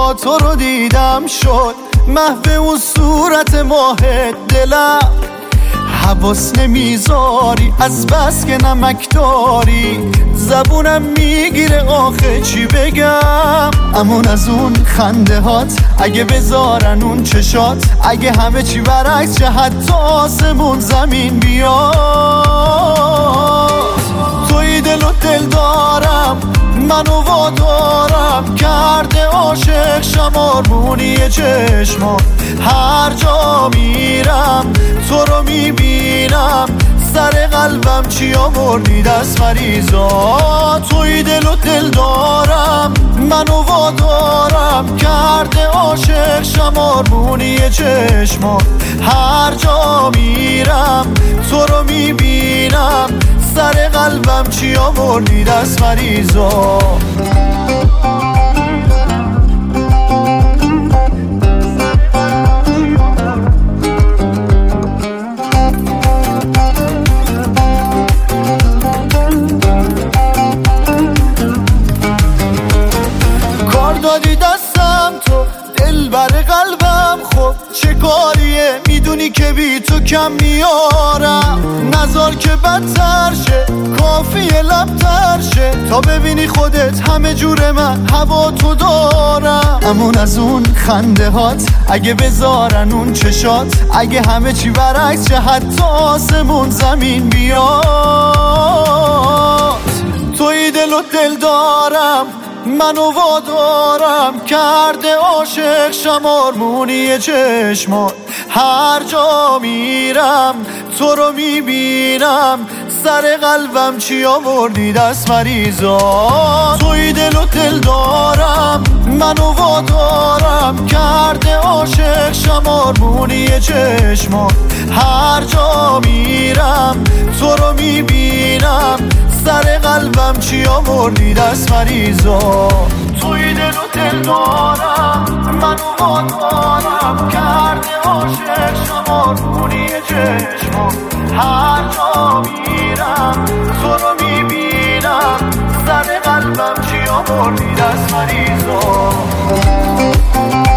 تا تو رو دیدم شد محو اون صورت ماهت دلم. حواس نمیذاری از بس که نمک داری، زبونم میگیره آخه چی بگم. امون از اون خنده هات اگه بذارن اون چشات، اگه همه چی برعکس شه حتی آسمون زمین بیاد. توی دل و دل دارم منو وادارم کرده عاشق شمارمونی چشمات. هر جا میرم تو رو میبینم، سر قلبم چی آوردی دست مریضا. توی دل و دل دارم منو وادارم کرده عاشق شمارمونی چشمات. هر جا میرم تو رو میبینم، سر قلبم چی آوردی دست مریضا. کار دادی دستم تو دل بر قلبم، خب چه کاریه میدونی که بی تو کم میارم. نزار که بدتر شه کافیه لبتر شه، تا ببینی خودت همه جور من هوا تو دارم. امون از اون خنده هات اگه بذارن اون چشات، اگه همه چی برعکس شه حتی آسمون زمین بیاد. توی دل و دل دارم منو وادارم کرده عاشق شمارمونی چشمات. هر جا میرم تو رو میبینم، سر قلبم چی آوردی دست مریضا. توی دل و دل دارم منو وادارم کرده عاشق شمارمونی چشمات. هر جا میرم تو رو میبینم، سر قلبم چی آوردی دست مریضا. توی دل و دل دارم منو وادارم کرده عاشق شمارمونی چشمات. هر جا میرم تو رو میبینم، سر قلبم چی آوردی دست مریضا.